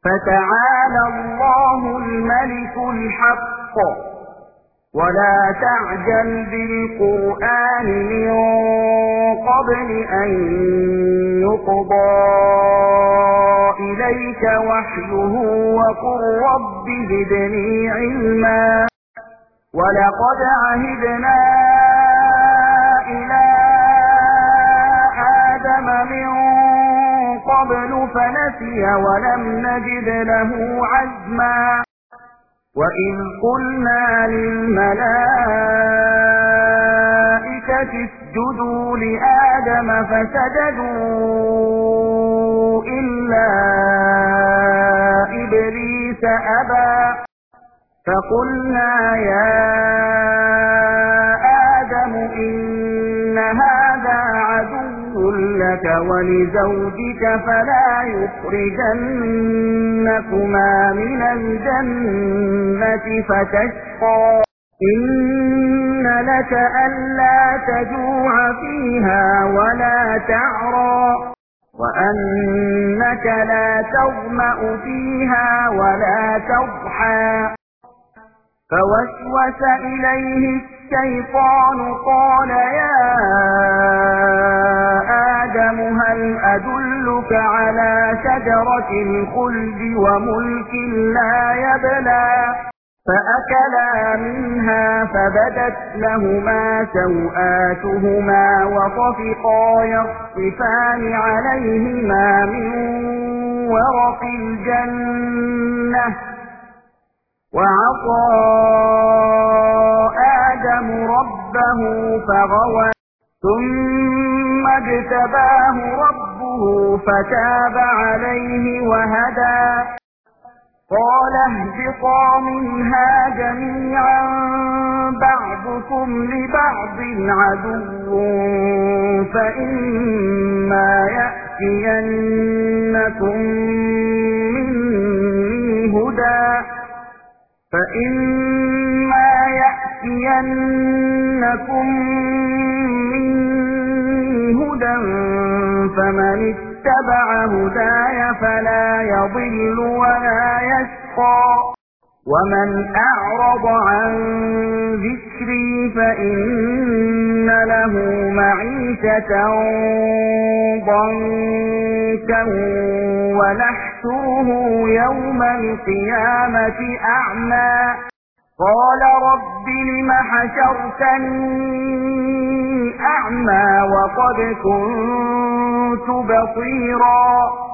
فتعالى الله الملك الحق ولا تعجل بالقرآن من قبل أن يقضى إليك وحيه وقل رب زدني علما ولقد عهدنا إلى آدم من قبل فنسي ولم نجد له عزما وإذ قلنا للملائكة اسجدوا لآدم فسجدوا إلا إبليس أبى فقلنا يا آدم إن هذا عدو لك ولزوجك فلا يخرجنكما من الجنة فتشقى إن لك ألا تجوع فيها ولا تعرى وأنك لا تظمأ فيها ولا تضحى فوسوس إليه الشيطان قال يا آدم هل أدلك على شجرة الخلد وملك لا يبلى فأكلا منها فبدت لهما سوآتهما وطفقا يخصفان عليهما من ورق الجنة وعصى آدم ربه فغوى ثم اجتباه ربه فتاب عليه وهدى قال اهبطا منها جميعا بعضكم لبعض عدو فإما يأتينكم مني هدى فمن اتبع هداي فلا يضل ولا يشقى ومن أعرض عن ذكري فإن له معيشة ضنكا ونحشره يوم القيامة أعمى قال رب لم حشرتني أعمى وقد كنت بصيرا